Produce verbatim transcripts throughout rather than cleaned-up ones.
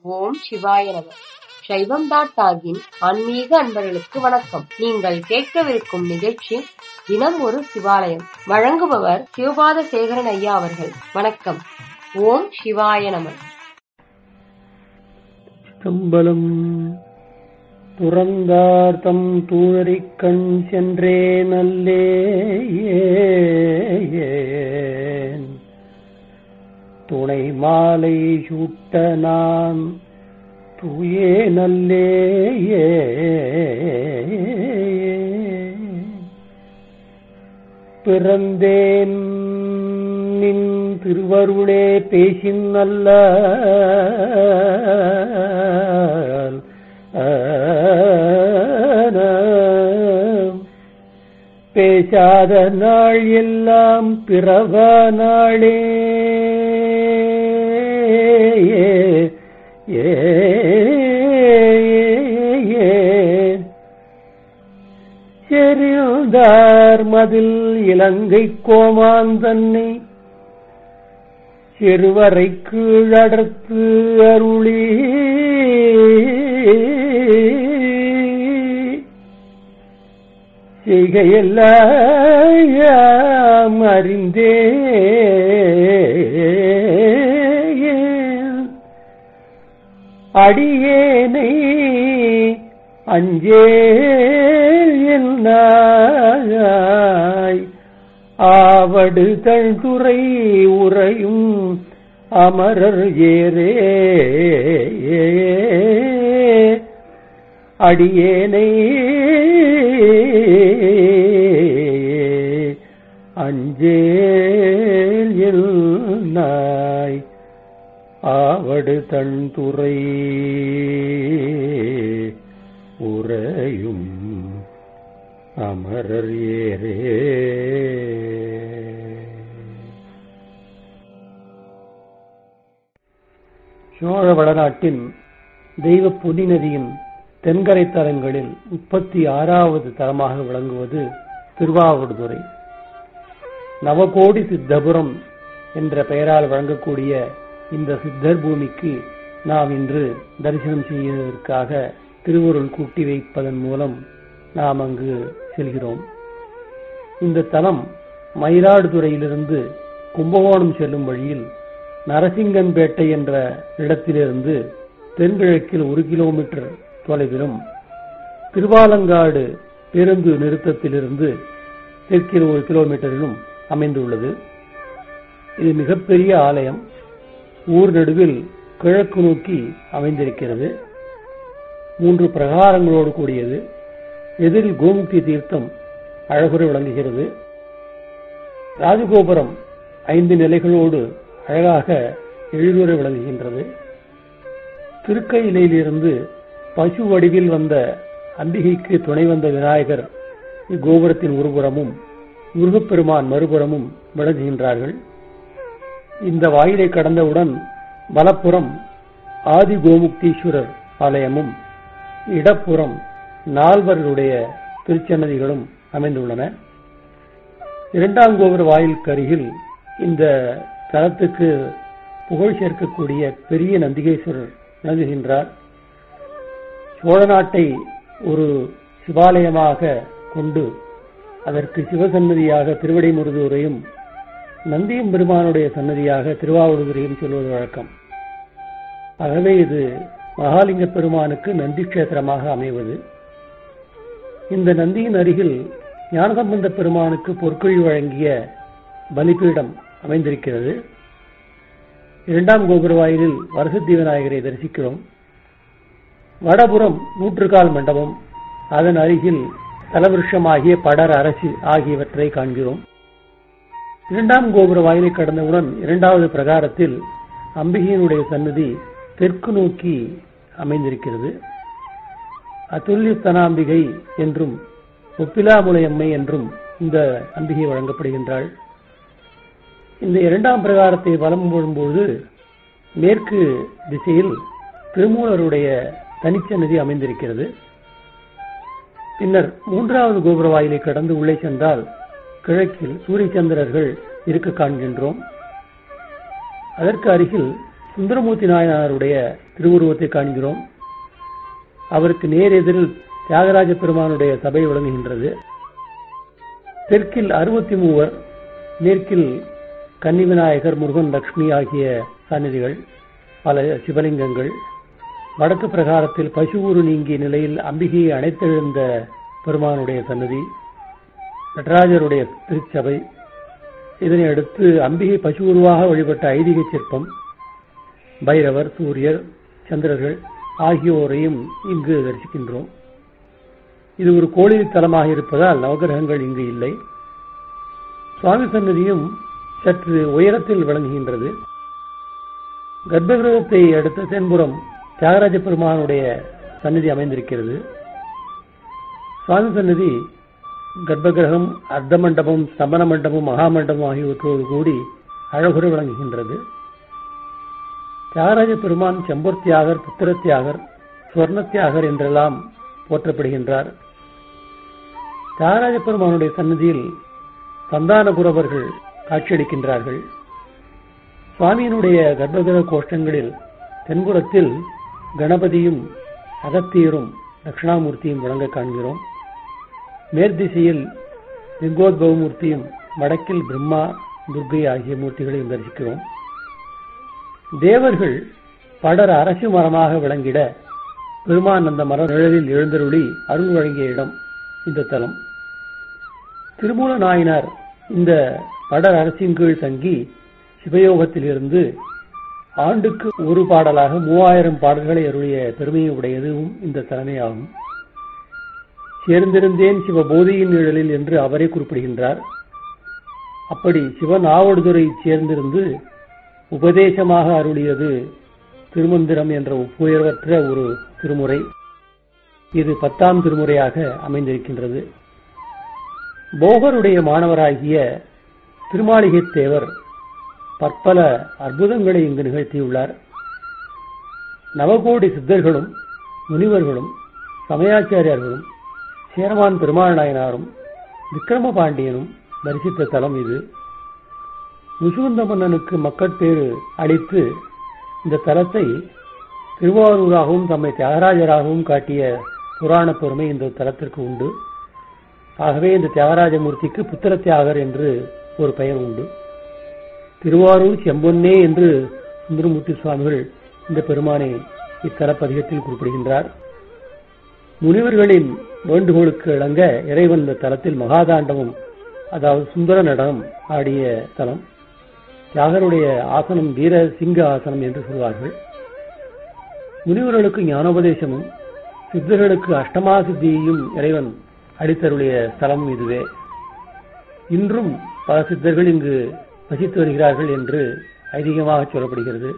ஓம் சிவாய நம. சைவம் டாட் டாகின் ஆன்மீக அன்பர்களுக்கு வணக்கம். நீங்கள் கேட்கவிருக்கும் நிகழ்ச்சி தினம் ஒரு சிவாலயம். வழங்குபவர் சிவபாத சேகரன் ஐயா அவர்கள். வணக்கம். ஓம் சிவாய நம. தம்பலம் துறந்தார்த்தம் தூணறிக் கண் சென்றே நல்லே துணை மாலை சூட்ட நான் தூயே நல்லே பிறந்தேன் நின் திருவருளே பேசின் நல்ல பேசாத நாள் எல்லாம் பிறவ நாளே ஏ செறிந்தார் மதில் இலங்கை கோமாந்தன்னை சிறுவரை கீழடர்த்து அருளி செய்கையெல்லாம் அறிந்தே அடியேனை அஞ்சேல் நாய் ஆவடு தழ்துறை உறையும் அமரர் ஏரே அடியேனை அஞ்சேல் நாய் ஆவடு தன்துறை உறையும் அமரர் ஏரே. சோழ வளநாட்டின் தெய்வ பொன்னி நதியின் தென்கரை தலங்களில் முப்பத்தி ஆறாவது தலமாக விளங்குவது திருவாவடுதுறை. நவகோடி சித்தபுரம் என்ற பெயரால் வழங்கக்கூடிய இந்த சித்தர் பூமிக்கு நாம் இன்று தரிசனம் செய்வதற்காக திருவருள் கூட்டி வைப்பதன் மூலம் நாம் அங்கு செல்கிறோம். இந்த தலம் மயிலாடுதுறையிலிருந்து கும்பகோணம் செல்லும் வழியில் நரசிங்கன்பேட்டை என்ற இடத்திலிருந்து தென்கிழக்கில் ஒரு கிலோமீட்டர் தொலைவிலும், திருவாலங்காடு பேருந்து நிறுத்தத்திலிருந்து தெற்கில் ஒரு கிலோமீட்டரிலும் அமைந்துள்ளது. இது மிகப்பெரிய ஆலயம். ஊர் நடுவில் கிழக்கு நோக்கி அமைந்திருக்கிறது. மூன்று பிரகாரங்களோடு கூடியது. எதிரில் கோமுக்தி தீர்த்தம் அழகுற விளங்குகிறது. ராஜகோபுரம் ஐந்து நிலைகளோடு அழகாக எழிலுற விளங்குகின்றது. திருக்கையிலிருந்து பசு வடிவில் வந்த அம்பிகைக்கு துணை வந்த விநாயகர் இக்கோபுரத்தின் ஒருபுறமும் முருகப்பெருமான் மறுபுறமும் விளங்குகின்றார்கள். இந்த வாயிலை கடந்தவுடன் வலப்புறம் ஆதி கோமுக்தீஸ்வரர் ஆலயமும் இடப்புறம் நால்வர்களுடைய திருச்சன்னதிகளும் அமைந்துள்ளன. இரண்டாம் கோபுர வாயிலுக்கு அருகில் இந்த தலத்துக்கு புகழ் சேர்க்கக்கூடிய பெரிய நந்திகேஸ்வரர் விளங்குகின்றார். சோழ நாட்டை ஒரு சிவாலயமாக கொண்டு அதற்கு சிவசன்னதியாக திருவிடைமுருகூரையும் நந்தியம் பெருமானுடைய சன்னதியாக திருவாவடுதுறையும் சொல்வது வழக்கம். ஆகவே இது மகாலிங்க பெருமானுக்கு நந்தி கஷேத்திரமாக அமைவது. இந்த நந்தியின் அருகில் ஞானசம்பந்த பெருமானுக்கு பொற்கொழி வழங்கிய பலிபீடம் அமைந்திருக்கிறது. இரண்டாம் கோபுர வாயிலில் வரசித்தி விநாயகரை தரிசிக்கிறோம். வடபுறம் நூற்றுக்கால் மண்டபம், அதன் அருகில் தலவிருஷமாகிய படர் அரசு ஆகியவற்றை காண்கிறோம். இரண்டாம் கோபுர வாயிலை கடந்தவுடன் இரண்டாவது பிரகாரத்தில் அம்பிகையினுடைய சன்னதி தெற்கு நோக்கி அமைந்திருக்கிறது. அதுல்ய ஸ்தனாம்பிகை என்றும் ஒப்பிலாமுலையம்மை என்றும் இந்த அம்பிகை வழங்கப்படுகின்றாள். இந்த இரண்டாம் பிரகாரத்தை வலம் வரும்போது மேற்கு திசையில் திருமூலருடைய தனிச்சன்னதி அமைந்திருக்கிறது. பின்னர் மூன்றாவது கோபுர வாயிலை கடந்து உள்ளே சென்றால் கிழக்கில் சூரிய சந்திரர்கள் இருக்க காண்கின்றோம். அதற்கு அருகில் சுந்தரமூர்த்தி நாயனாருடைய திருவுருவத்தை காண்கிறோம். அவருக்கு நேர் எதிரில் தியாகராஜ பெருமானுடைய சபை விளங்குகின்றது. தெற்கில் அறுபத்தி மூவர், மேற்கில் கன்னி விநாயகர், முருகன், லட்சுமி ஆகிய சந்நிதிகள், பல சிவலிங்கங்கள். வடக்கு பிரகாரத்தில் பசுவூறு நீங்கிய நிலையில் அம்பிகையை அணைத்தெழுந்த பெருமானுடைய சன்னதி, நடராஜருடைய திருச்சபை. இதனை அடுத்து அம்பிகை பசுவுருவாக வழிபட்ட ஐதீக சிற்பம், பைரவர், சூரியர், சந்திரர்கள் ஆகியோரையும் இங்கு தரிசிக்கின்றோம். இது ஒரு கோயில் தலமாக இருப்பதால் நவகிரகங்கள் இங்கு இல்லை. சுவாமி சன்னதியும் சற்று உயரத்தில் விளங்குகின்றது. கர்ப்பகிரகத்தை அடுத்த தென்புறம் தியாகராஜ பெருமானுடைய சன்னதி அமைந்திருக்கிறது. சுவாமி சன்னதி கர்ப்பகிரகம், அர்த்த மண்டபம், ஸ்தம்பன மண்டபம், மகாமண்டபம் ஆகியவற்றோடு கூடி அழகுற விளங்குகின்றது. தியாகராஜ பெருமான் செம்பொற் தியாகர், புத்திர தியாகர், சுவர்ண தியாகர் என்றெல்லாம் போற்றப்படுகின்றார். தியாகராஜ பெருமானுடைய சன்னதியில் சந்தான புரவர்கள் காட்சியளிக்கின்றார்கள். சுவாமியினுடைய கர்ப்பகிரக கோஷ்டங்களில் தென்புறத்தில் கணபதியும் அகத்தியரும் தட்சிணாமூர்த்தியும் விளங்க காண்கிறோம். மேற்திசையில் லிங்கோத்பவமூர்த்தியும், வடக்கில் பிரம்மா, துர்கை ஆகிய மூர்த்திகளையும் தரிசிக்கிறோம். தேவர்கள் படர் அரசு மரமாக விளங்கிட பெருமான் அந்த மர நிழலில் எழுந்தருளி அருள் வழங்கிய இடம் இந்த தலம். திருமூல நாயனார் இந்த படர் அரசின் கீழ் தங்கி சிவயோகத்தில் இருந்து ஆண்டுக்கு ஒரு பாடலாக மூவாயிரம் பாடல்களை அருளிய பெருமையை உடையதும் இந்த தலமையாகும். சேர்ந்திருந்தேன் சிவபோதியின் நிழலில் என்று அவரே குறிப்பிடுகின்றார். அப்படி சிவன் ஆவடுதுறை சேர்ந்திருந்து உபதேசமாக அருளியது திருமந்திரம் என்ற ஒப்புயர்வற்ற ஒரு திருமுறை. இது பத்தாம் திருமுறையாக அமைந்திருக்கின்றது. போகருடைய மாணவராகிய திருமாளிகை தேவர் பற்பல அற்புதங்களை இங்கு நிகழ்த்தியுள்ளார். நவகோடி சித்தர்களும் முனிவர்களும் சமயாச்சாரியர்களும் சேரமான் பெருமாள் நாயனாரும் விக்கிரம பாண்டியனும் தரிசித்த தலம் இது. முசுகுந்த மன்னனுக்கு மக்கட்பேறு அளித்து இந்த தலத்தை திருவாரூராகவும் தம்மை தியாகராஜராகவும் காட்டிய புராண பெருமை இந்த தலத்திற்கு உண்டு. ஆகவே இந்த தியாகராஜமூர்த்திக்கு புத்திர தியாகர் என்று ஒரு பெயர் உண்டு. திருவாரூர் செம்பொன்னே என்று சுந்தரமூர்த்தி சுவாமிகள் இந்த பெருமானை இத்தலப்பதிகத்தில் குறிப்பிடுகின்றார். முனிவர்களின் வேண்டுகோளுக்கு இணங்க இறைவன் இந்த தலத்தில் மகாதாண்டவம், அதாவது சுந்தர நடனம் ஆடிய தலம். தியாகருடைய ஆசனம் வீர சிங்க ஆசனம் என்று சொல்வார்கள். முனிவர்களுக்கு ஞானோபதேசமும் சித்தர்களுக்கு அஷ்டமா சித்தியையும் இறைவன் அளித்தருடைய ஸ்தலம் இதுவே. இன்றும் பல சித்தர்கள் இங்கு வசித்து வருகிறார்கள் என்று ஐதீகமாக சொல்லப்படுகிறது.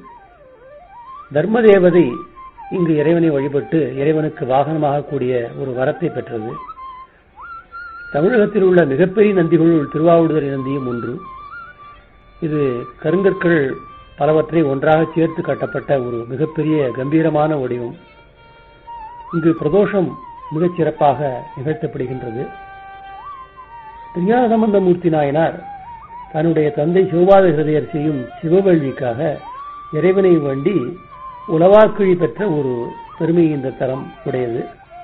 தர்மதேவதை இங்கு இறைவனை வழிபட்டு இறைவனுக்கு வாகனமாக கூடிய ஒரு வரத்தை பெற்றது. தமிழகத்தில் உள்ள மிகப்பெரிய நந்திகளுள் திருவாவடுதுறை நந்தியும் ஒன்று. இது கருங்கற்கள் பலவற்றை ஒன்றாக சேர்த்து கட்டப்பட்ட ஒரு மிகப்பெரிய கம்பீரமான வடிவம். இங்கு பிரதோஷம் மிகச் சிறப்பாக நிகழ்த்தப்படுகின்றது. திருஞான சம்பந்தமூர்த்தி நாயனார் தன்னுடைய தந்தை சிவபாத ஹிருதயர் செய்யும் சிவவேள்விக்காக இறைவனை வேண்டி உலவாக்கிழி பெற்ற ஒரு பெருமை இந்த தலம் உடையது.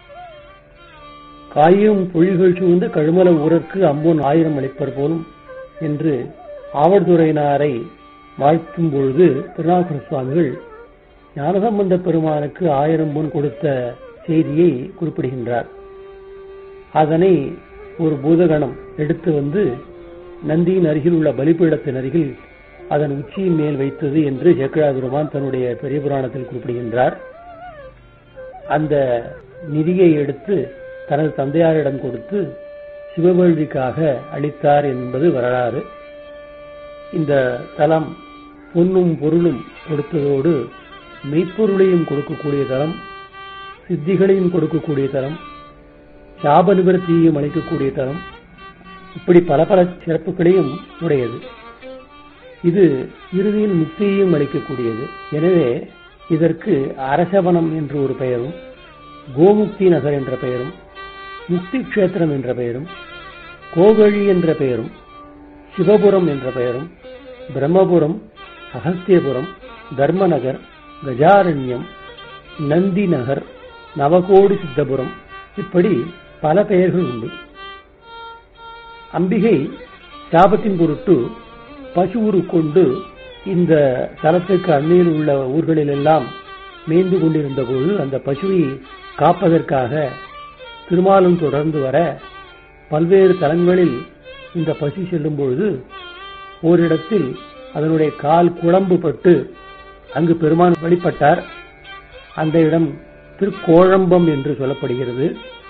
காயும் பொழில்கள் சூழ்ந்த கழுமல ஊரற்கு அம்பொன் ஆயிரம் அளிப்பர் போலும் என்று ஆவடுதுறையினாரை வாழ்த்தும் பொழுது திருநாவுக்கர சுவாமிகள் ஞானசம்பந்த பெருமானுக்கு ஆயிரம் பொன் கொடுத்த செய்தியை குறிப்பிடுகின்றார். அதனை ஒரு பூதகணம் எடுத்து வந்து நந்தியின் அருகில் உள்ள பலிபீடத்தின் அருகில் அதன் உச்சியின் மேல் வைத்தது என்று சேக்கிழார் பெருமான் தன்னுடைய பெரிய புராணத்தில் குறிப்பிடுகின்றார். அந்த நிதியை எடுத்து தனது தந்தையாரிடம் கொடுத்து சிவவேள்விக்காக அளித்தார் என்பது வரலாறு. இந்த தலம் பொன்னும் பொருளும் கொடுத்ததோடு மெய்ப்பொருளையும் கொடுக்கக்கூடிய தலம், சித்திகளையும் கொடுக்கக்கூடிய தலம், சாப நிவர்த்தியையும் அளிக்கக்கூடிய தலம், இப்படி பல பல சிறப்புகளையும் உடையது. இது இறுதியில் முக்தியையும் அளிக்கக்கூடியது. எனவே இதற்கு அரசவனம் என்று ஒரு பெயரும், கோமுக்தி நகர் என்ற பெயரும், முக்தி கஷேத்திரம் என்ற பெயரும், கோகழி என்ற பெயரும், சிவபுரம் என்ற பெயரும், பிரம்மபுரம், அகஸ்தியபுரம், தர்மநகர், கஜாரண்யம், நந்தி நகர், நவகோடி சித்தபுரம், இப்படி பல பெயர்கள் உண்டு. அம்பிகை சாபத்தின் பொருட்டு பசு உரு கொண்டு இந்த தலத்துக்கு அண்மையில் உள்ள ஊர்களில் எல்லாம் மேய்ந்து கொண்டிருந்த போது அந்த பசுவை காப்பதற்காக திருமாலும் தொடர்ந்து வர பல்வேறு தலங்களில் இந்த பசு செல்லும் பொழுது ஓரிடத்தில் அதனுடைய கால் குழம்பு பட்டு அங்கு பெருமான் வழிபட்டார். அந்த இடம் திருக்கோழம்பம் என்று சொல்லப்படுகிறது.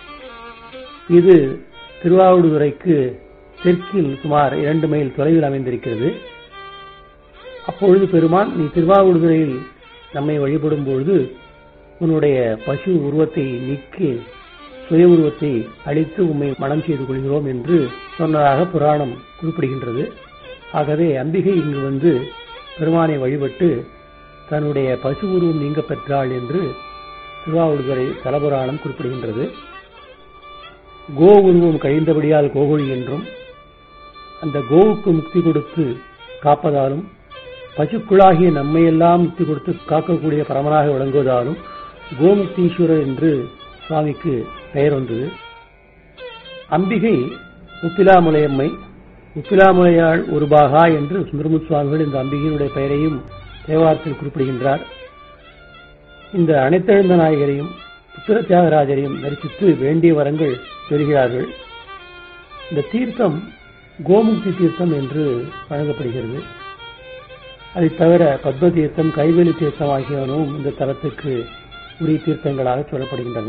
இது திருவாவடுதுறைக்கு தெற்கில் சுமார் இரண்டு மைல் தொலைவில் அமைந்திருக்கிறது. அப்பொழுது பெருமான், நீ திருவாவடுதுறையில் நம்மை வழிபடும் பொழுது உன்னுடைய பசு உருவத்தை நீக்கி சுய உருவத்தை அழித்து உம்மை மனம் செய்து கொள்கிறோம் என்று சொன்னதாக புராணம் குறிப்பிடுகின்றது. ஆகவே அம்பிகை இங்கு வந்து பெருமானை வழிபட்டு தன்னுடைய பசு உருவம் நீங்க பெற்றாள் என்று திருவாவடுதுறை தலபுராணம் குறிப்பிடுகின்றது. கோ உருவம் கழிந்தபடியால் கோகொழி என்றும், அந்த கோவுக்கு முக்தி கொடுத்து காப்பதாலும், பசுக்குழாகிய நம்மையெல்லாம் முக்தி கொடுத்து காக்கக்கூடிய பரமனாக விளங்குவதாலும் கோமுக்தீஸ்வரர் என்று சுவாமிக்கு பெயர் வந்தது. அம்பிகை உப்பிலாமுலையம்மை, உப்பிலாமுலையாள் ஒரு பாகா என்று சுந்தரமுத்து சுவாமிகள் இந்த அம்பிகையினுடைய பெயரையும் தேவாரத்தில் குறிப்பிடுகின்றார். இந்த அனைத்தெழுந்த நாயகரையும் புத்திர தியாகராஜரையும் தரிசித்து வேண்டிய வரங்கள் பெறுகிறார்கள். இந்த தீர்த்தம் கோமுக்தி தீர்த்தம் என்று வழங்கப்படுகிறது. அதை தவிர பத்ம தீர்த்தம், கைவேலி தீர்த்தம் ஆகியவனும் இந்த தலத்துக்கு உரிய தீர்த்தங்களாக சொல்லப்படுகின்றன.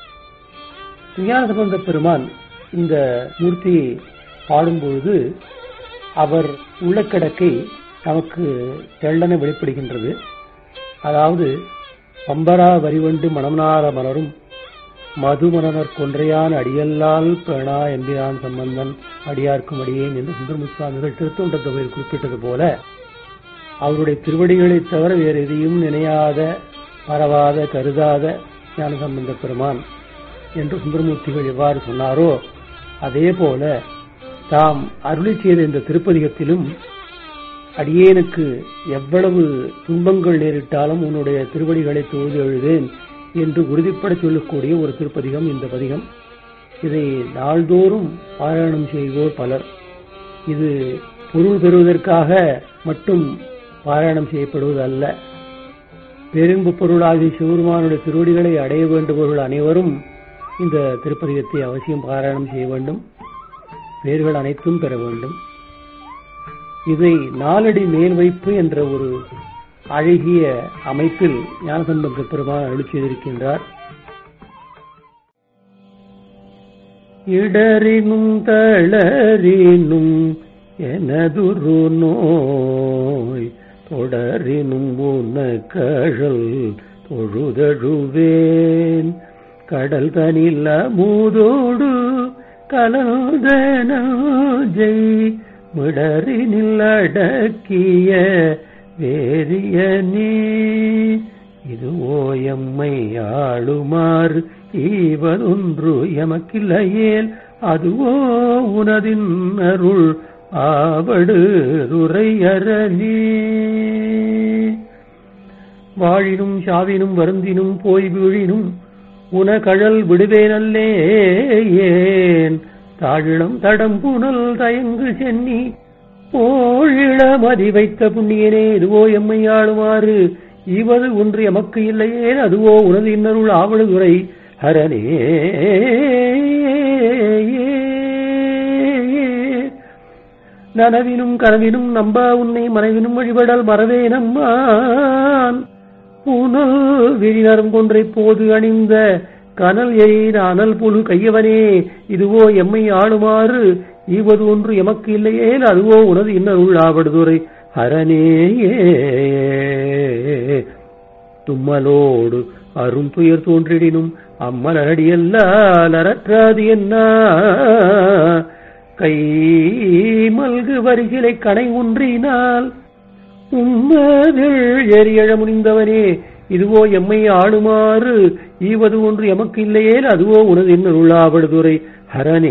ஞானசம்பந்த பெருமான் இந்த மூர்த்தியை பாடும்பொழுது அவர் உள்ளக்கிடக்கை நமக்கு தெள்ளன வெளிப்படுகின்றது. அதாவது, பம்பரா வரிவண்டு மணம்நார மலரும் மதுமணனர் கொன்றையான் அடியல்லால் பேணா எம்பிரான் சம்பந்தன் அடியார்க்கும் அடியேன் என்று சுந்தரமுத்து சுவாமிகள் திருத்தொண்ட தொகையில் குறிப்பிட்டது போல, அவருடைய திருவடிகளை தவிர வேறு எதையும் நினையாத, பரவாத, கருதாத ஞானசம்பந்த பெருமான் என்று சுந்தரமூர்த்திகள் எவ்வாறு சொன்னாரோ அதே போல தாம் அருளி செய்த இந்த திருப்பதிகத்திலும் அடியேனுக்கு எவ்வளவு துன்பங்கள் நேரிட்டாலும் உன்னுடைய திருவடிகளை தொழுது எழுதேன் என்று உறுதிப்பட சொல்லக்கூடிய ஒரு திருப்பதிகம் இந்த பதிகம். இதை நாள்தோறும் பாராயணம் செய்வோர் பலர். இது பொருள் பெறுவதற்காக மட்டும் பாராயணம் செய்யப்படுவது அல்ல. பேரின்பு பொருளாகிய சிவபெருமானுடைய திருவடிகளை அடைய வேண்டுபவர்கள் அனைவரும் இந்த திருப்பதிகத்தை அவசியம் பாராயணம் செய்ய வேண்டும். பேர்கள் அனைத்தும் பெற வேண்டும். இதை நாலடி மேல் வைப்பு என்ற ஒரு அழகிய அமைப்பில் ஞானசம்பந்த பெருமான் அருளி செய்திருக்கின்றார். இடரினும் தளரினும் எனதுரு நோய் தொடரினும் உனக்கழல் தொழுதழுவேன் கடல் தனில மூதோடு கலந்தனஜை மிடரினில் அடக்கிய வேரியனே இதுவோ எம்மை ஆளுமாறு ஈவதொன்று எமக்கில்லையேல் அதுவோ உனதின் அருள் ஆவடு துரையரணே. வாழினும் சாவினும் வருந்தினும் போய் வீழினும் உன கழல் விடுவேனல்லே ஏன் தாழிளம் தடம் புனல் தயங்கு சென்னி போழிளமதி வைத்த புண்ணியனே இதுவோ எம்மை ஆளுமாறு இவது ஒன்று எமக்கு இல்லையே அதுவோ உனது இன்னருள் ஆவடுதுறை ஹரனே. நனவினும் கனவினும் நம்ப உன்னை மனைவினும் வழிபடல் மறவே நம்மான் புனல் விரிநரும் கொன்றை போது அணிந்த கனல் எழின அனல் புழு கையவனே இதுவோ எம்மை ஆளுமாறு ஈவது ஒன்று எமக்கு இல்லையே அதுவோ உனது இன்னருள் ஆவடுதுறை ஹரனேயே. தும்மலோடு அரும் துயர் தோன்றிடினும் அம்மலடியல்லால் அறற்றாது என்ன கை மல்கு வரிசிலை கணை ஒன்றினால் உம்மதில் எரியழ முனிந்தவனே இதுவோ எம்மை ஆளுமாறு ஈவது ஒன்று எமக்கு இல்லையே அதுவோ உனது இன்னருள் ஆவடுதுறை ஹரனே.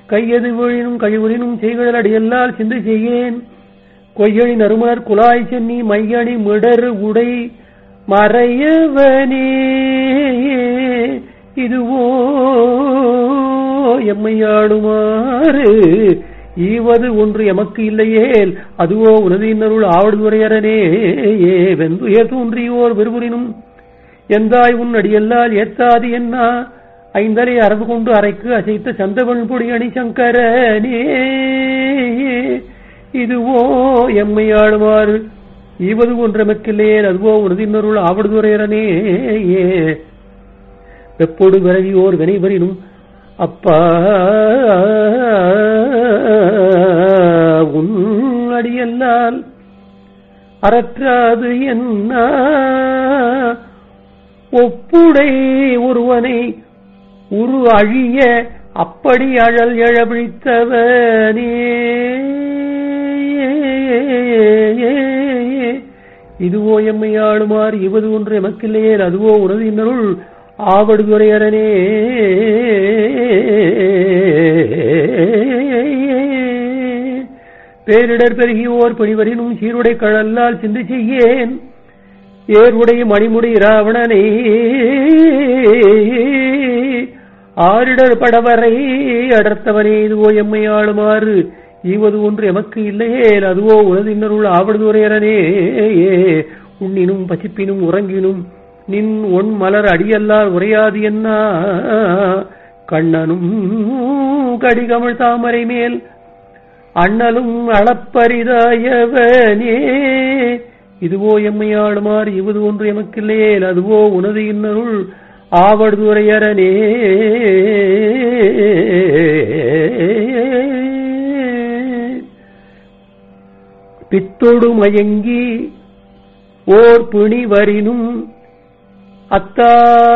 கையது வீழினும் கழிவுறினும் செய்கடல் அடியல்லால் சிந்தை செய்யேன் கொய்யணி நறுமலர் குழாய் சென்னி மையணி மிடர் உடை மறையவனே இதுவோ எம்மையாடுமாறு ஈவது ஒன்று எமக்கு இல்லையேல் அதுவோ உனது இன்னருள் ஆவடுதுறையரனே வெந்துயர் தோன்றியோர் வெறுபுரினும் எந்தாய் உன் அடியல்லால் ஏத்தாது என்ன ஐந்தலை அரவு கொண்டு அரைக்கு அசைத்த சந்தவன் பொடி அணி சங்கரனே இதுவோ எம்மையாடுமாறு ஈவது ஒன்று எமக்கில்லையேல் அதுவோ உனது இன்னருள் ஆவடுதுறையரனே வெப்பொடு விரவியோர் வினைவரினும் அப்பா உன் அடியல்லால் அறற்றாது என்ன ஒப்புடை ஒருவனை உரு அழிய அப்படி அழல் எழபிழித்தவனே இதுவோ எம்மை ஆளுமாறு இவது ஒன்று எமக்கில்லையே அதுவோ உனது இன்னருள் ஆவடுதுறையரனே பேரிடர் பெருகியோர் பணிவரினும் சீருடை கழல்லால் சிந்தை செய்யேன் ஏருடைய மணிமுடி ராவணனே ஆரிடர் படவரை அடர்த்தவனே இதுவோ எம்மை ஆளுமாறு ஈவது ஒன்று எமக்கு இல்லையே அதுவோ உனது இன்னருள் ஆவடுதுறையரனே உண்ணினும் பசிப்பினும் உறங்கினும் நின் ஒன் மலர் அடியல்லால் உரையாது என்ன கண்ணனும் கடிகமிழ் தாமரை மேல் அண்ணலும் அளப்பரிதாயவனே இதுவோ எம்மையாளுமாறு இவது ஒன்று எமக்கில்லையே அதுவோ உனது இன்னருள் ஆவடுதுறையரனே பித்தொடு மயங்கி ஓர் பிணி வரினும் அத்தா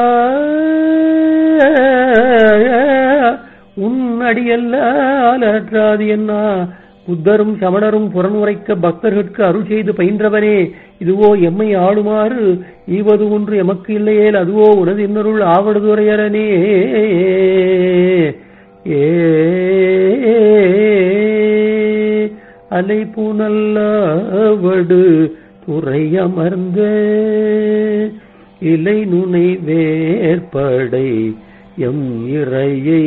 உன் அடியல்லால் அற்றாது என்ன புத்தரும் சமணரும் புறனுரைக்க பக்தர்களுக்கு அருள் செய்து பயின்றவனே இதுவோ எம்மை ஆளுமாறு ஈவது ஒன்று எமக்கு இல்லையேல் அதுவோ உனது இன்னருள் ஆவடுதுறையரனே ஏ அலை புனல்லாவடு துறையமர்ந்த இலை நுனை வேற்படை எம் இறையை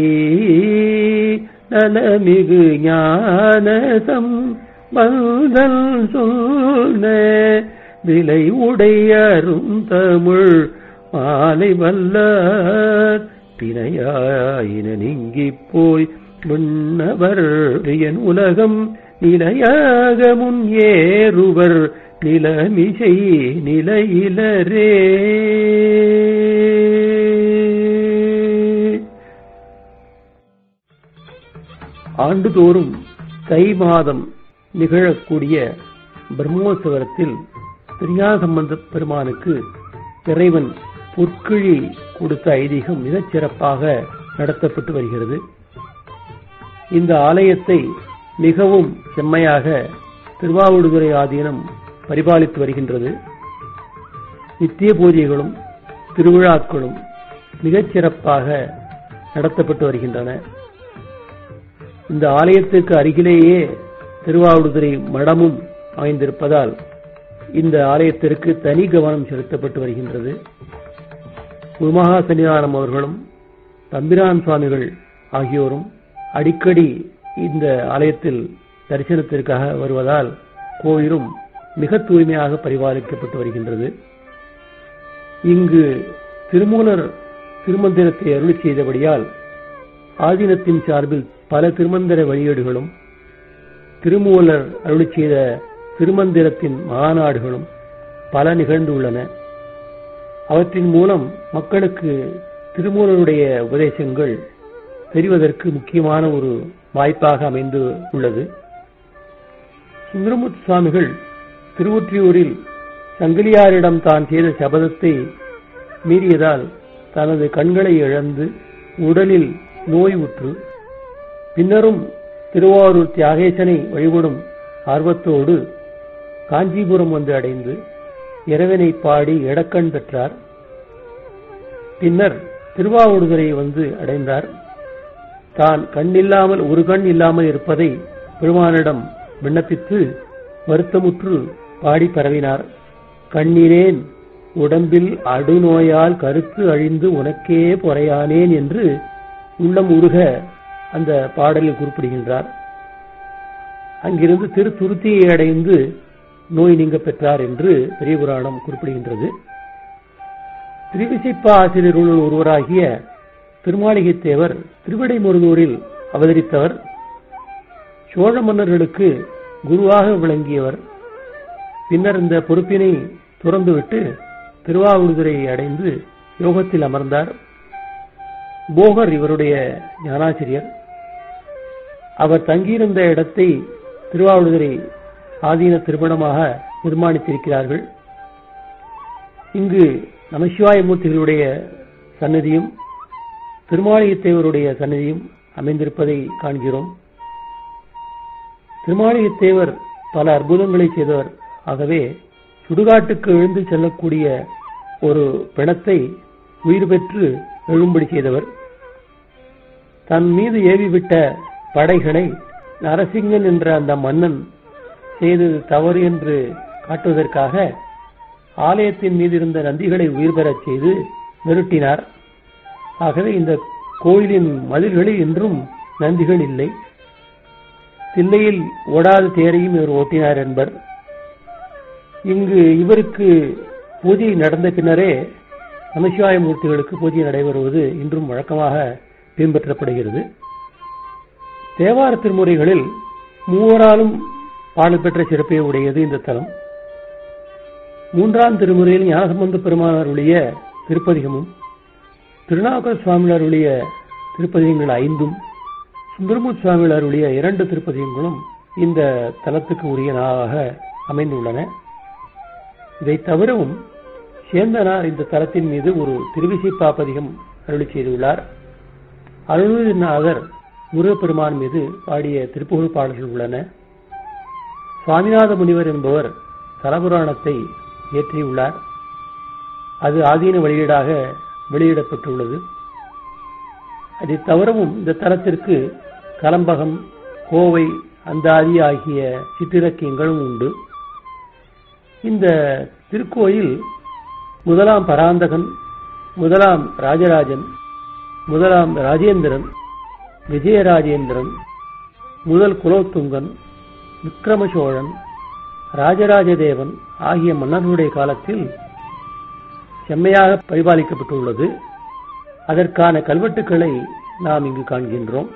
நலமிகு ஞானசம் பந்தல் சொன்ன விலை உடையரும் தமிழ் மாலை வல்லார் தினையாயின நீங்கிப் போய் விண்ணவர் என் உலகம் நிலையாக முன் ஏறுவர் நிலமிசை நிலையிலரே. ஆண்டுதோறும் தை மாதம் நிகழக்கூடிய பிரம்மோற்சவத்தில் திருஞான சம்பந்த பெருமானுக்கு இறைவன் பொற்கிழி கொடுத்த ஐதீகம் மிகச் சிறப்பாக நடத்தப்பட்டு வருகிறது. இந்த ஆலயத்தை மிகவும் செம்மையாக திருவாவடுதுறை ஆதீனம் பரிபாலித்து வருகின்றது. நித்திய பூஜைகளும் திருவிழாக்களும் மிகச் சிறப்பாக நடத்தப்பட்டு வருகின்றன. இந்த ஆலயத்திற்கு அருகிலேயே திருவாவடுதுறை மடமும் அமைந்திருப்பதால் இந்த ஆலயத்திற்கு தனி கவனம் செலுத்தப்பட்டு வருகின்றது. குருமகா சன்னிதானம் அவர்களும் தம்பிரான் சுவாமிகள் ஆகியோரும் அடிக்கடி இந்த ஆலயத்தில் தரிசனத்திற்காக வருவதால் கோயிலும் மிக தூய்மையாக பரிபாலிக்கப்பட்டு வருகின்றது. இங்கு திருமூலர் திருமந்திரத்தை அருளி செய்தபடியால் ஆதீனத்தின் சார்பில் பல திருமந்திர வழியீடுகளும் திருமூலர் அருளி செய்த திருமந்திரத்தின் மாநாடுகளும் பல நிகழ்ந்துள்ளன. அவற்றின் மூலம் மக்களுக்கு திருமூலருடைய உபதேசங்கள் தெரிவதற்கு முக்கியமான ஒரு வாய்ப்பாக அமைந்து உள்ளது. சுந்தரமூர்த்தி சுவாமிகள் திருவொற்றியூரில் சங்கிலியாரிடம் தான் செய்த சபதத்தை மீறியதால் தனது கண்களை இழந்து உடலில் நோய் உற்று பின்னரும் திருவாரூர் தியாகேசனை வழிபடும் ஆர்வத்தோடு காஞ்சிபுரம் வந்து அடைந்து இறைவனை பாடி இடக்கண் பெற்றார். பின்னர் திருவாவடுதுறை வந்து அடைந்தார். தான் கண்ணில்லாமல் ஒரு கண் இல்லாமல் இருப்பதை பெருமானிடம் விண்ணப்பித்து வருத்தமுற்று பாடி பரவினார். கண்ணினேன் உடம்பில் அடுநோயால் கருத்து அழிந்து உனக்கே பொறையானேன் என்று உள்ளம் உருக அந்த பாடலில் குறிப்பிடுகின்றார். அங்கிருந்து திருத்துருத்தியை அடைந்து நோய் நீங்க பெற்றார் என்று பெரிய புராணம் குறிப்பிடுகின்றது. திருவிசைப்பா ஆசிரியர்களுள் ஒருவராகிய திருமாளிகைத்தேவர் திருவிடைமருதூரில் அவதரித்தவர். சோழ மன்னர்களுக்கு குருவாக விளங்கியவர். பின்னர் இந்த பொறுப்பினை துறந்துவிட்டு திருவாவூதுரை அடைந்து யோகத்தில் அமர்ந்தார். போகர் இவருடைய ஞானாசிரியர். அவர் தங்கியிருந்த இடத்தை திருவாவூதுரை ஆதீன திருமணமாக நிர்மாணித்திருக்கிறார்கள். இங்கு நமசிவாய மூர்த்திகளுடைய சன்னதியும் திருமாளிகைத்தேவருடைய சன்னதியும் அமைந்திருப்பதை காண்கிறோம். திருமாளிகைத்தேவர் பல அற்புதங்களை செய்தவர். ஆகவே சுடுகாட்டுக்கு எழுந்து செல்லக்கூடிய ஒரு பிணத்தை உயிர் பெற்று எழும்படி செய்தவர். தன் மீது ஏவிவிட்ட படைகளை நரசிங்கன் என்ற அந்த மன்னன் செய்தது தவறு என்று காட்டுவதற்காக ஆலயத்தின் மீது இருந்த நந்திகளை உயிர் பெறச் செய்து நிறுத்தினார். ஆகவே இந்த கோயிலின் மதில்களில் இன்றும் நந்திகள் இல்லை. தில்லையில் ஓடாத தேரையும் இவர் ஓட்டினார் என்பர். இங்கு இவருக்கு பூஜை நடந்த பின்னரே நமசிவாய மூர்த்திகளுக்கு பூஜை நடைபெறுவது இன்றும் வழக்கமாக பின்பற்றப்படுகிறது. தேவார திருமுறைகளில் மூவராலும் பாடல் பெற்ற சிறப்பை உடையது இந்த தலம். மூன்றாம் திருமுறையில் ஞானசம்பந்த பெருமானாருடைய திருப்பதிகமும் திருநாவுக்கரசு சுவாமியாருடைய திருப்பதிகங்கள் ஐந்தும் சுந்தரமூர்த்தி சுவாமியாருடைய இரண்டு திருப்பதிகங்களும் இந்த தலத்துக்கு உரிய நாளாக அமைந்துள்ளன. இதை தவிரவும் சேந்தனார் இந்த தலத்தின் மீது ஒரு திருவிசைப்பா பதிகம் அருளி செய்துள்ளார். அருள்நாதர் முருகப்பெருமான் மீது பாடிய திருப்புகழ் பாடல்கள் உள்ளன. சுவாமிநாத முனிவர் என்பவர் தலபுராணத்தை இயற்றியுள்ளார். அது ஆதீன வெளியீடாக வெளியிடப்பட்டுள்ளது. அதை தவிரவும் இந்த தலத்திற்கு கலம்பகம், கோவை, அந்தாதி ஆகிய சிற்றிலக்கியங்களும் உண்டு. இந்த திருக்கோயில் முதலாம் பராந்தகன், முதலாம் ராஜராஜன், முதலாம் ராஜேந்திரன், விஜயராஜேந்திரன், முதல் குலோத்துங்கன், விக்ரம சோழன், ராஜராஜதேவன் ஆகிய மன்னர்களுடைய காலத்தில் செம்மையாக பரிபாலிக்கப்பட்டுள்ளது. அதற்கான கல்வெட்டுக்களை நாம் இங்கு காண்கின்றோம்.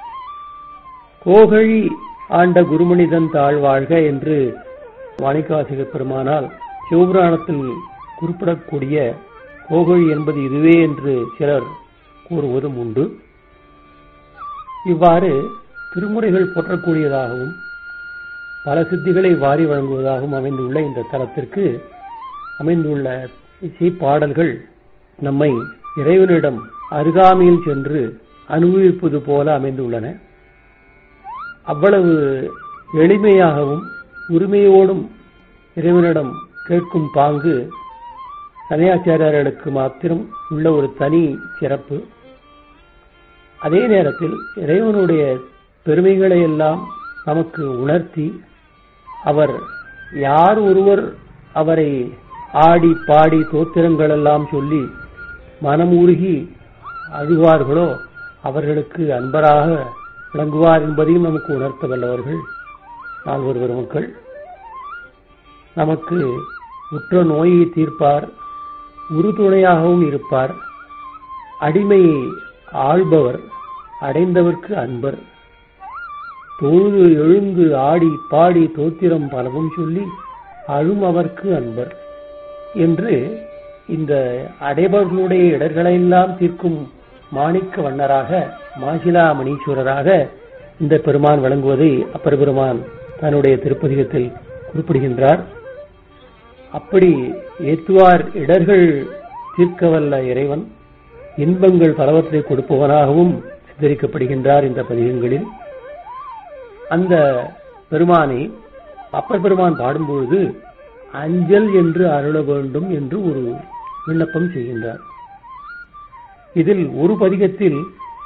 கோகழி ஆண்ட குருமனிதன் தாழ்வாழ்க என்று மாணிக்கவாசக பெருமானால் சிவபுராணத்தில் குறிப்பிடக்கூடிய கோகழி என்பது இதுவே என்று சிலர் கூறுவதும் உண்டு. இவ்வாறு திருமுறைகள் போற்றக்கூடியதாகவும் பல சித்திகளை வாரி வழங்குவதாகவும் அமைந்துள்ள இந்த தலத்திற்கு அமைந்துள்ள இசை பாடல்கள் நம்மை இறைவனிடம் அருகாமையில் சென்று அனுபவிப்பது போல அமைந்துள்ளன. அவ்வளவு எளிமையாகவும் உரிமையோடும் இறைவனிடம் கேட்கும் பாங்கு சமயாச்சாரியர்களுக்கு மாத்திரம் உள்ள ஒரு தனி சிறப்பு. அதே நேரத்தில் இறைவனுடைய பெருமைகளை எல்லாம் நமக்கு உணர்த்தி அவர் யார் ஒருவர் அவரை ஆடி பாடி தோத்திரங்கள் எல்லாம் சொல்லி மனமுருகி அழுவார்களோ அவர்களுக்கு அன்பராக விளங்குவார் என்பதையும் நமக்கு உணர்த்த வல்லவர்கள் நால்வர் பெருமக்கள். நமக்கு உற்ற நோயை தீர்ப்பார், உறுதுணையாகவும் இருப்பார், அடிமையை ஆள்பவர், அடைந்தவர்க்கு அன்பர், தொழுது எழுந்து ஆடி பாடி தோத்திரம் பலவும் சொல்லி அழும் அவர்க்கு அன்பர் என்று இந்த அடைபவர்களுடைய இடர்களெல்லாம் தீர்க்கும் மாணிக்க வண்ணராக மாசிலா மணீஸ்வரராக இந்த பெருமான் விளங்குவதை அப்பர் பெருமான் தன்னுடைய திருப்பதிகத்தில் குறிப்பிடுகின்றார். அப்படி ஏத்துவார் இடர்கள் தீர்க்கவல்ல இறைவன் இன்பங்கள் பலவற்றை கொடுப்பவனாகவும் சித்தரிக்கப்படுகின்றார் இந்த பதிகங்களில். அந்த பெருமானை அப்பர் பெருமான் பாடும்பொழுது அஞ்சல் என்று அருள வேண்டும் என்று ஒரு விண்ணப்பம் செய்கின்றார். இதில் ஒரு பதிகத்தில்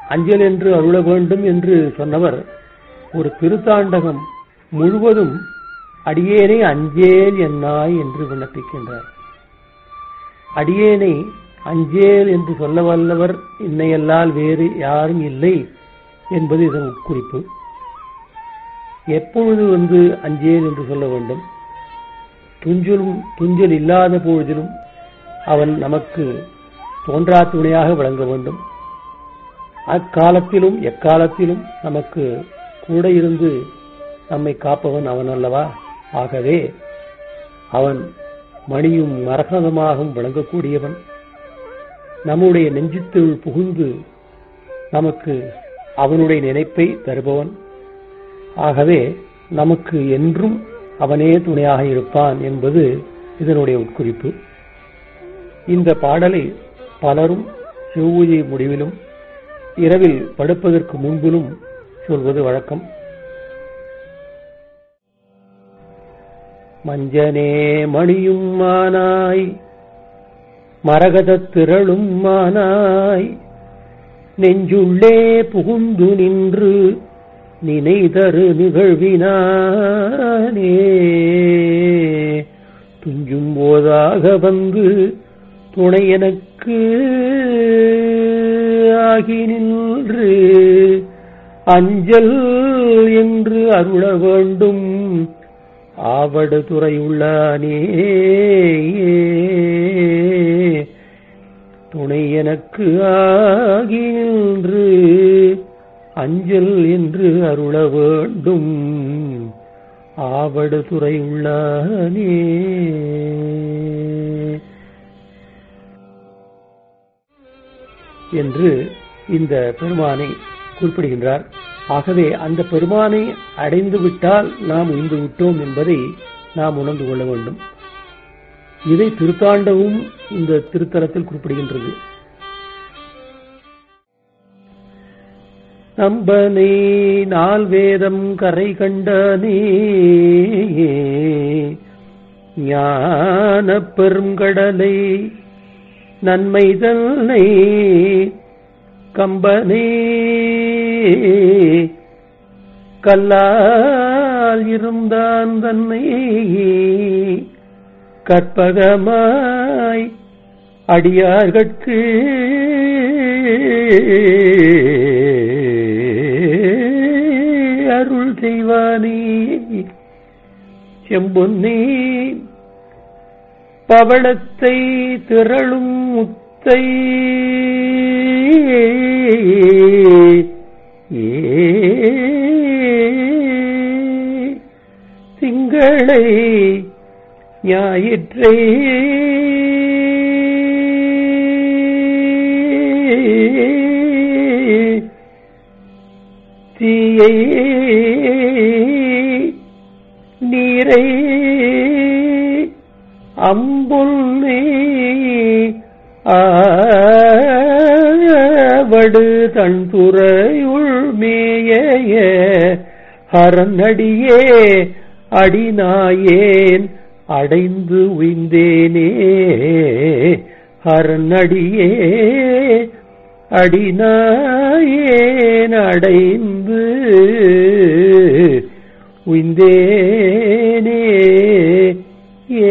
அஞ்சல் என்று அருள வேண்டும் என்று சொன்னவர் ஒரு திருத்தாண்டகம் முழுவதும் அடியேனை அஞ்சேல் என்னாய் என்று விண்ணப்பிக்கின்றார். அடியேனை அஞ்சேல் என்று சொல்ல வல்லவர் இன்னையல்லால் வேறு யாரும் இல்லை என்பது இதன் உட்குறிப்பு. எப்பொழுது வந்து அஞ்சேல் என்று சொல்ல வேண்டும்? துஞ்சலும் துஞ்சல் இல்லாத பொழுதிலும் அவன் நமக்கு தோன்றா துணையாக விளங்க வேண்டும். அக்காலத்திலும் எக்காலத்திலும் நமக்கு கூட இருந்து நம்மை காப்பவன் அவன் அல்லவா? ஆகவே அவன் மணியும் மரகதமாகவும் விளங்கக்கூடியவன். நம்முடைய நெஞ்சுக்குள் புகுந்து நமக்கு அவனுடைய நினைப்பை தருபவன். ஆகவே நமக்கு என்றும் அவனே துணையாக இருப்பான் என்பது இதனுடைய உட்குறிப்பு. இந்த பாடலை பலரும் சிவபூஜை முடிவிலும் இரவில் படுப்பதற்கு முன்பிலும் சொல்வது வழக்கம். மஞ்சனே மணியும் மானாய் மரகதத் திரளும் மானாய் நெஞ்சுள்ளே புகுந்து நின்று நினைதரு நிகழ்வினானே துஞ்சும் போதாக வந்து துணை எனக்கு ஆகி நின்று அஞ்சல் என்று அருள வேண்டும் ஆவடு துறையுள்ளானே துணை எனக்கு ஆகி நின்று அஞ்சல் என்று அருள வேண்டும் ஆவடு துறையுள்ளானே என்று இந்த பெருமானை குறிப்பிடுகின்றார். ஆகவே அந்த பெருமானை அடைந்து விட்டால் நாம் உய்ந்து விட்டோம் என்பதை நாம் உணர்ந்து கொள்ள வேண்டும். இதை திருத்தாண்டவும் இந்த திருத்தலத்தில் குறிப்பிடுகின்றது. நம்பனை நால் வேதம் கரை கண்டனே ஞான பெருங்கடலை நன்மை தன்னை கம்பனே கல்லால் இருந்தான் தன்னை கற்பகமாய் அடியார்கட்கு அருள் செய்வானே செம்பொன்னே பவளத்தை திரளும் முத்தை திங்களை ஞாயிற்றை தீயை நீரை அம்புல்லே ஆவடு தன்துறையுள் மேய ஹரநடியே அடிநாயேன் அடைந்து உய்ந்தேனே ஹரநடியே அடிநாயேன் அடைந்து உய்ந்தேனே ஏ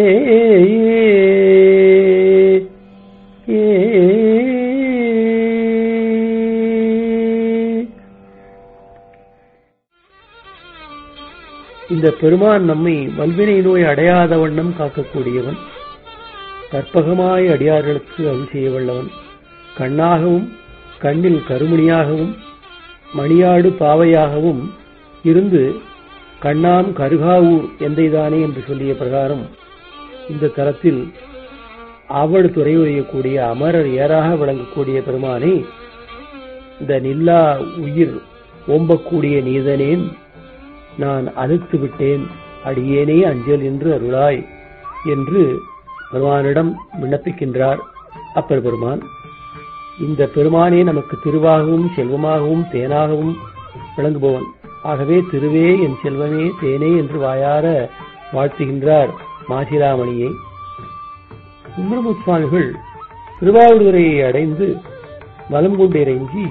இந்த பெருமான் நம்மை வல்வினை நோய் அடையாத வண்ணம் காக்கக்கூடியவன். கற்பகமாய் அடியார்களுக்கு அருள் செய்ய வல்லவன். கண்ணாகவும் கண்ணில் கருமணியாகவும் மணியாடு பாவையாகவும் இருந்து கண்ணாம் கருகாவூர் எந்தைதானே என்று சொல்லிய பிரகாரம் இந்த தலத்தில் ஆவடு துறை உரையக்கூடிய அமரர் ஏறாக விளங்கக்கூடிய பெருமானை இந்த நில்லா உயிர் ஓம்பக்கூடிய நீதனேன் நான் அழுத்து விட்டேன் அடியேனே அஞ்சல் என்று அருளாய் என்று பெருமானிடம் விண்ணப்பிக்கின்றார் அப்பர் பெருமான். இந்த பெருமானே நமக்கு திருவாகவும் செல்வமாகவும் தேனாகவும் விளங்குபவன். ஆகவே திருவே என் செல்வமே தேனே என்று வாயார வாழ்த்துகின்றார் மாசிலாமணியை. சுந்தரமூர்த்தி சுவாமிகள் திருவாவூரையை அடைந்து வலம் கொண்டு இறங்கி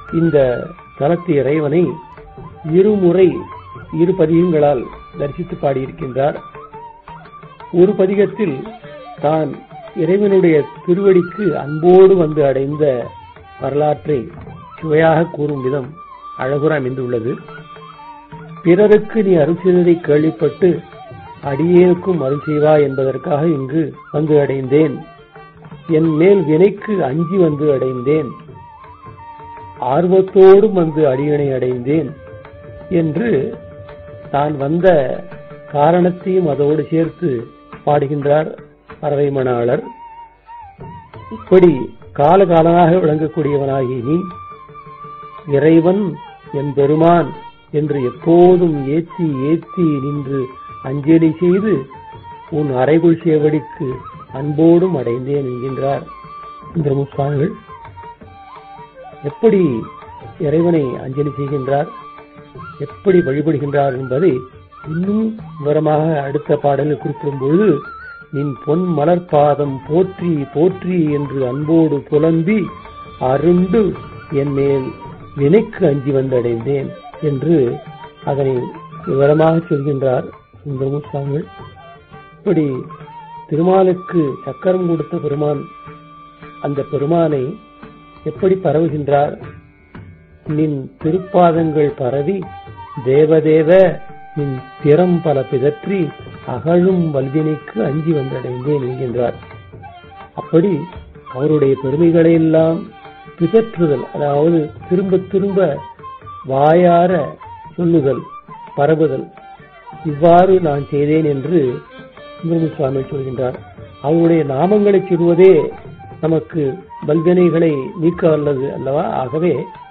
இந்த தலத்து இறைவனை இருமுறை இரு பதிகங்களால் தரிசித்து பாடியிருக்கின்றார். ஒரு பதிகத்தில் தான் இறைவனுடைய திருவடிக்கு அன்போடு வந்து அடைந்த வரலாற்றை சுவையாக கூறும் விதம் அழகுற அமைந்துள்ளது. பிறருக்கு நீ அருள் செய்ததை கேள்விப்பட்டு அடியேனுக்கும் அருள் செய்வாய் என்பதற்காக இங்கு வந்து அடைந்தேன். என் மேல் வினைக்கு அஞ்சி வந்து அடைந்தேன், ஆர்வத்தோடும் வந்து அடியனை அடைந்தேன் என்று தான் வந்த காரணத்தையும் அதோடு சேர்த்து பாடுகின்றார் பறவை மணாளர். இப்படி காலகாலமாக விளங்கக்கூடியவனாகி நீ இறைவன் என் பெருமான் என்று எப்போதும் ஏற்றி ஏற்றி நின்று அஞ்சலி செய்து உன் அறைகுள் சேவடிக்கு அன்போடும் அடைந்தேன் என்கின்றார் சுந்தரமுசாமிகள். எப்படி இறைவனை அஞ்சலி செய்கின்றார், எப்படி வழிபடுகின்றார் என்பதை இன்னும் விவரமாக அடுத்த பாடலில் குறிப்பிடும் பொழுது, நின் பொன் மலர்பாதம் போற்றி போற்றி என்று அன்போடு புலம்பி அருண்டு என் மேல் வினைக்கு அஞ்சி வந்தடைந்தேன் என்று அதனை விவரமாக சொல்கின்றார் சுந்தரமுசாமிகள். இப்படி திருமாலுக்கு சக்கரம் கொடுத்த பெருமான் அந்த பெருமானை எப்படி பரவுகின்றார்? நின் திருப்பாதங்கள் பரவி தேவதேவ நின் திறம் பல பிதற்றி அகழும் வல்வினைக்கு அஞ்சி வந்தடைந்தேன் என்கின்றார். அப்படி அவருடைய பெருமைகளை எல்லாம் பிதற்றுதல், அதாவது திரும்ப திரும்ப வாயார சொல்லுதல், பரவுதல், இவ்வாறு நான் செய்தேன் என்று சுவாமி சொல்கின்றார். அவருடைய நாமங்களை சொல்வதே நமக்கு வல்வினைகளை நீக்க வல்லது அல்லவா? ஆகவே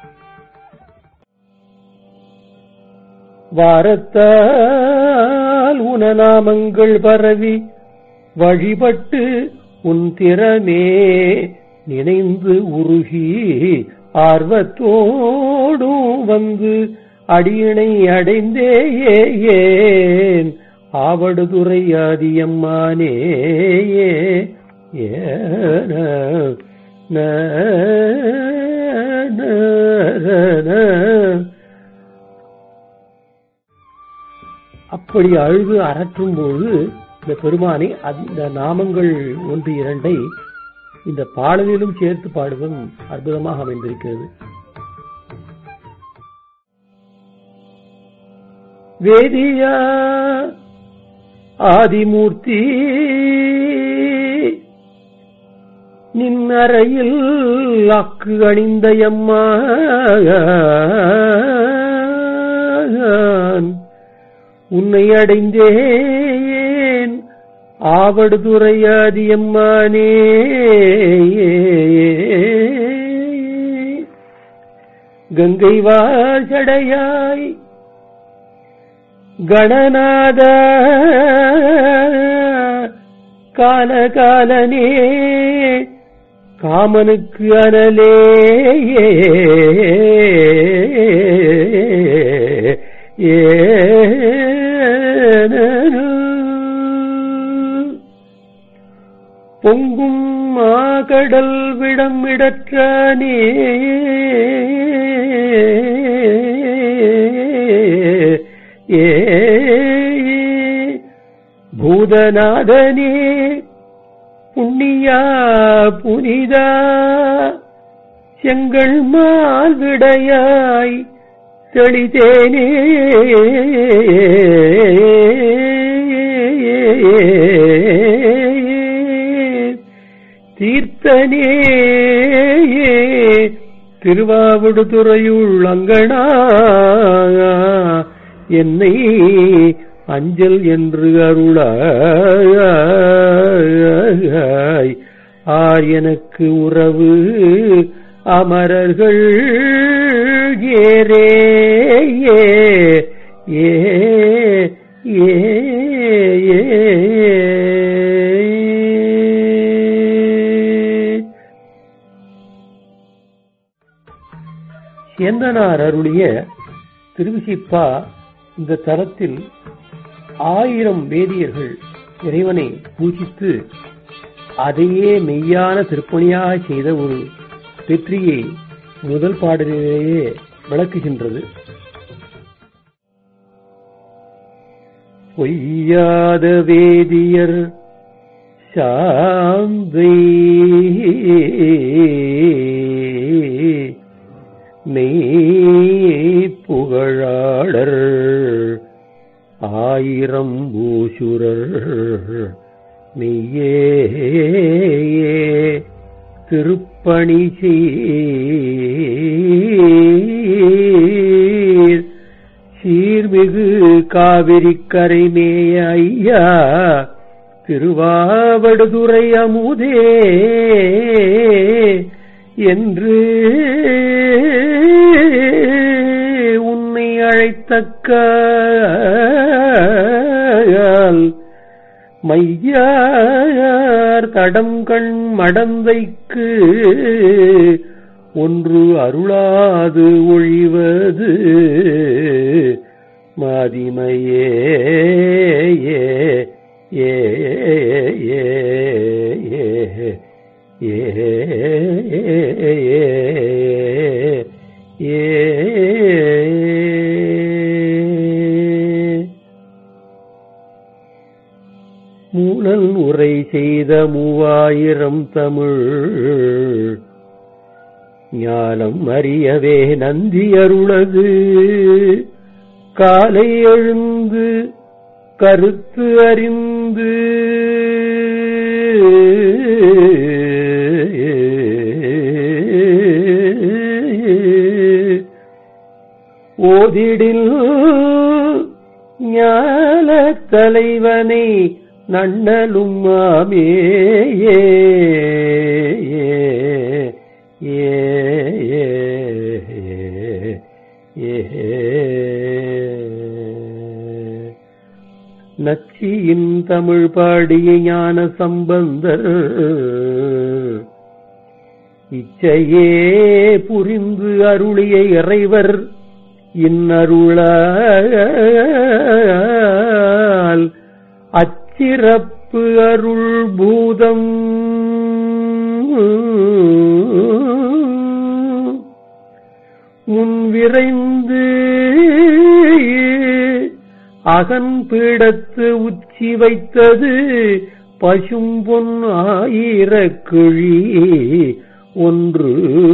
வாரத்தால் உனநாமங்கள் பரவி வழிபட்டு உன் திறமே நினைந்து உருகி ஆர்வத்தோடும் வந்து அடியினை அடைந்தேயேன் ஆவடுதுறை ஆதியம்மானே. அப்படி அழுது அரற்றும் போது இந்த பெருமானை அந்த நாமங்கள் ஒன்று இரண்டை இந்த பாடலிலும் சேர்த்து பாடுவதும் அற்புதமாக அமைந்திருக்கிறது. வேதியா ஆதிமூர்த்தி நின்னறையில் அக்கு அணிந்த எம்மான் உன்னை அடைந்தேன் ஆவடுதுறையாதியம்மானே. கங்கை வாசடையாய் கணநாத காலகாலனே காமனுக்கு அனலே ஏ பொங்கும் மாகடல் விடம் இடற்றானே ஏ பூதநாதனே புண்ணியா புனிதா செங்கல் மால் விடையாய் தெளிதேனே தீர்த்தனே திருவாவடுதுறையுள் அங்கனா என்னை அஞ்சல் என்று அருளாய் ஆர் எனக்கு உறவு அமரர்கள் ஏரே ஏ ஏ ஏ சேந்தனார் அருளிய திருவிசிப்பா இந்த தலத்தில் ஆயிரம் வேதியர்கள் இறைவனை பூஜித்து அதையே மெய்யான திருப்பணியாக செய்த ஒரு வெற்றியை முதல் பாடலிலேயே விளக்குகின்றது. பொய்யாத வேதியர் சாந்தை மெய் புகழாளர் ஆயிரம் பூசுரர் மெய்யே திருப்பணி சீர் சீர்மிகு காவிரி கரைமேய ஐயா திருவாவடுதுறை அமுதே என்று உன்னை அழைத்தக்க மையார் தடம் கண் மடந்தைக்கு ஒன்று அருளாது ஒழிவது மாதிமையே ஏ ஏ ஏ ஏ ஏ மூலன் உரை செய்த மூவாயிரம் தமிழ் ஞானம் அறியவே நந்தி அருளது காலை எழுந்து கருத்து அறிந்து ஓதிடில் ஞான தலைவனை நன்னலும் மாமேயே ஏ நச்சியின் தமிழ் பாடிய ஞான சம்பந்தர் இச்சையே புரிந்து அருளிய இறைவர் இன்னருளால் அச்சிறப்பு அருள் பூதம் முன்விரைந்து அகன் பீடத்து உச்சி வைத்தது பசும் பொன் ஆயிரக்கிழி ஒன்று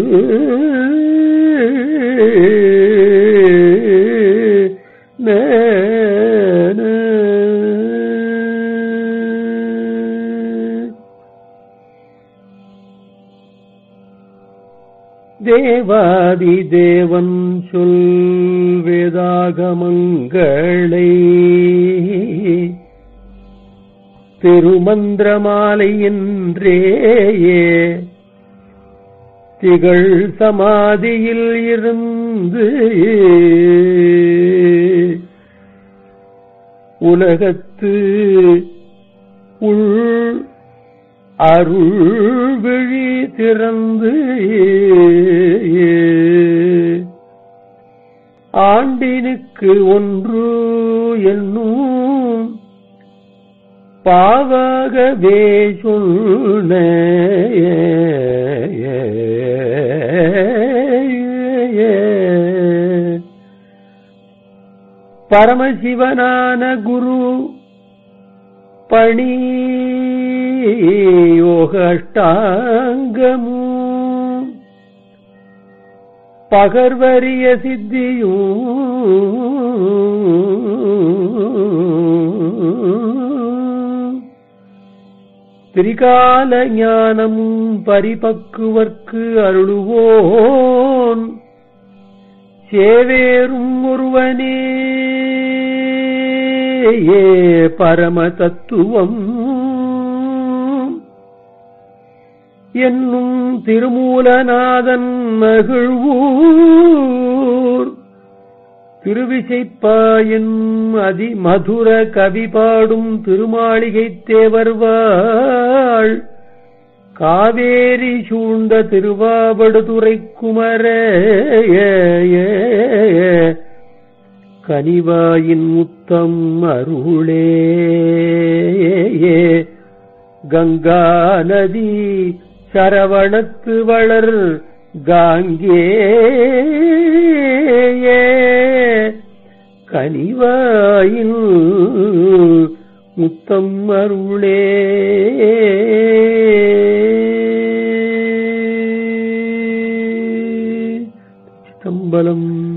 தேவாதி தேவன் சொல் வேதாகமங்களை திருமந்திரமாலை என்றேயே திகழ் சமாதியில் இருந்து உலகத்து உள் அருள் விழி திறந்து ஆண்டினுக்கு ஒன்று என்னும் பாவகவே சொன்ன பரமசிவனான குரு பணி யோகஷ்டாங்கமு பகர்வரிய சித்தியும் திரிகால ஞானமும் பரிபக்குவர்க்கு அருளுவோன் சேவேரும் ஒருவனே ஏ பரம தத்துவம் என்னும் திருமூலநாதன் மகிழ்வூர் திருவிசைப்பாயின் அதி மதுர கவி பாடும் திருமாளிகை தேவர்வாள் காவேரி சூழ்ந்த திருவாவடுதுறை குமர கனிவாயின் முத்தம் அருளே கங்கா நதி சரவணத்து வளர் காங்கேய கனிவாயில் முத்தம் அருளே. சிதம்பரம்.